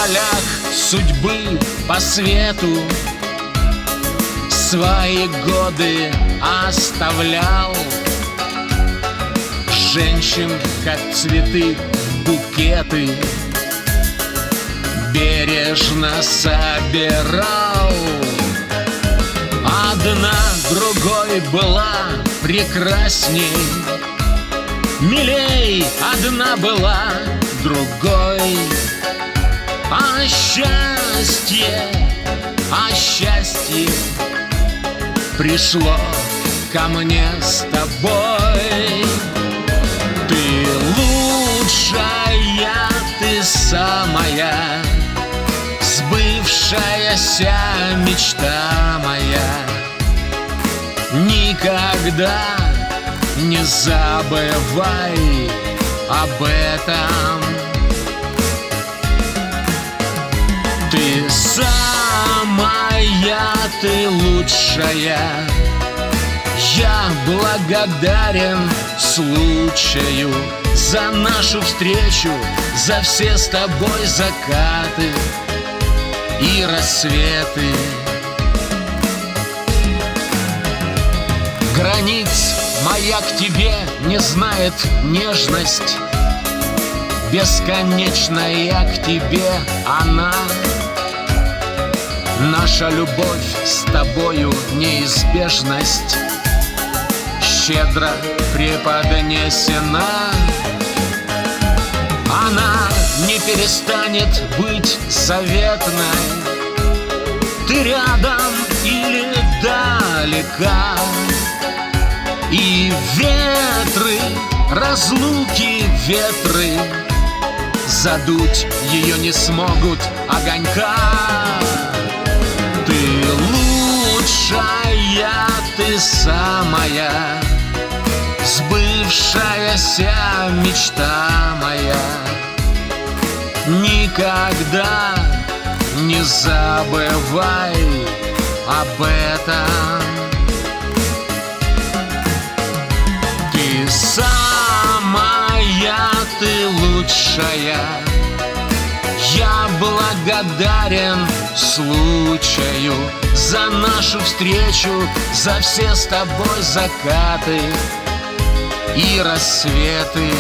полях судьбы по свету свои годы оставлял. Женщин, как цветы, букеты бережно собирал. Одна другой была прекрасней, милей одна была другой. А счастье пришло ко мне с тобой. Ты лучшая, ты самая, сбывшаяся мечта моя. Никогда не забывай об этом. Ты самая, ты лучшая. Я благодарен случаю за нашу встречу, за все с тобой закаты и рассветы. Границ моя к тебе не знает нежность, бесконечная к тебе она. Наша любовь с тобою неизбежность щедро преподнесена. Она не перестанет быть заветной. Ты рядом или далека, и ветры, разлуки ветры задуть ее не смогут огонька. Ты лучшая, ты самая, сбывшаяся мечта моя. Никогда не забывай об этом. Ты самая, ты лучшая. Я благодарен случаю за нашу встречу, за все с тобой закаты и рассветы.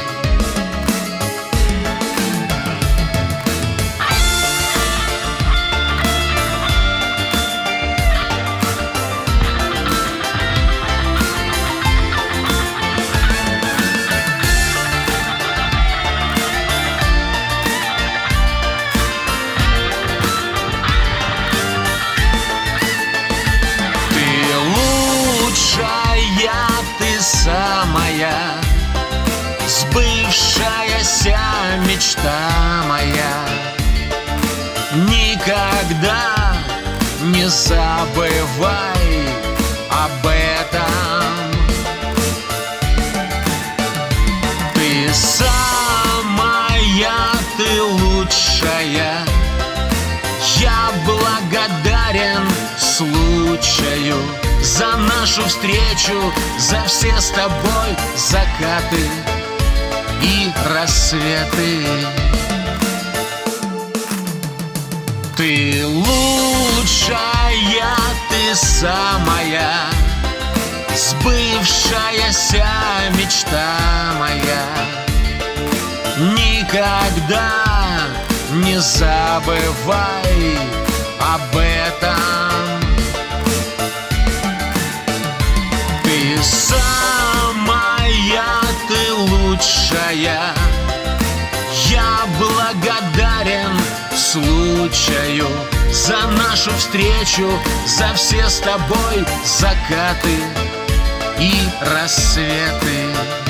Ты самая, сбывшаяся мечта моя. Никогда не забывай об этом. Ты самая, ты лучшая. Я благодарен случаю за нашу встречу, за все с тобой закаты и рассветы. Ты лучшая, ты самая, сбывшаяся мечта моя. Никогда не забывай об этом. Ты самая, ты лучшая. Я благодарен случаю за нашу встречу, за все с тобой закаты и рассветы.